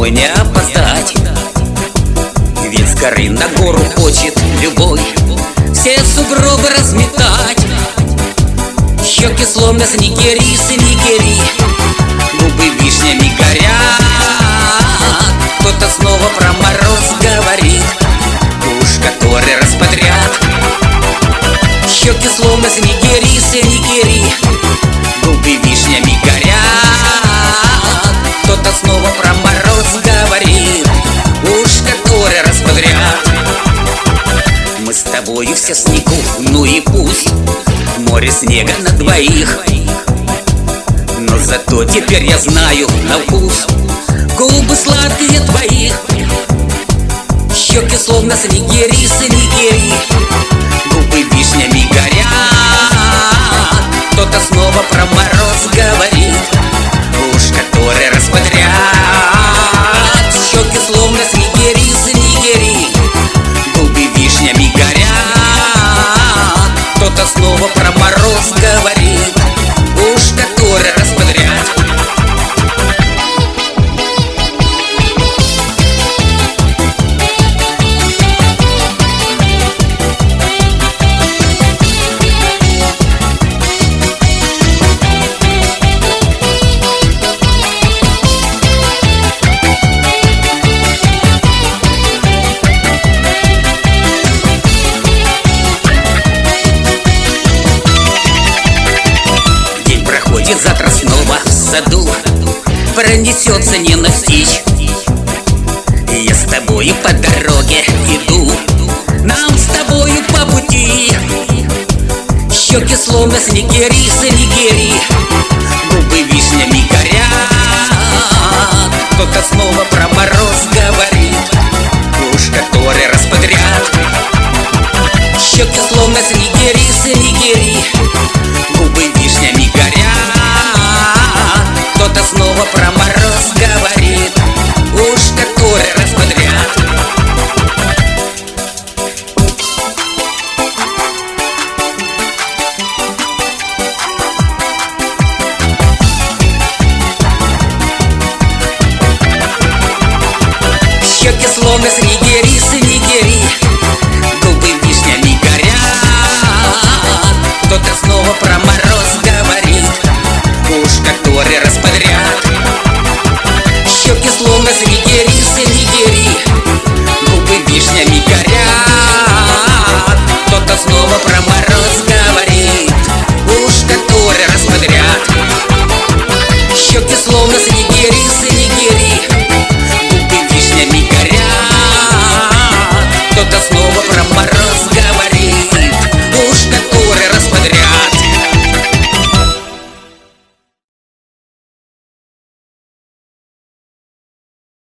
домой не опоздать, ведь с горы на гору хочет любой все сугробы разметать. Щеки словно снегири, снегири, губы вишнями горят. Кто-то снова про мороз говорит, уж который раз подряд. Щеки словно снегири, снегири, губы вишнями горят. Кто-то снова про мороз говорит, уж который раз подряд. Мы с тобою все снегу, ну и пусть, море снега на двоих. Но зато теперь я знаю на вкус губы сладкие твоих. Щеки словно снегири, снегири, губы вишнями горят. Кто-то снова про мороз говорит, уж который раз подряд. Щеки словно снегири, снегири, губы вишнями горят. Кто-то снова про мороз говорит, уж который раз подряд. Завтра снова в саду пронесется не настичь. И я с тобою по дороге иду, нам с тобою по пути. Щеки словно снегири, снегири, губы вишнями горят. Кто-то снова про мороз говорит, уж который раз подряд. Щеки словно снегири, снегири, губы вишнями горят. Кто-то снова про мороз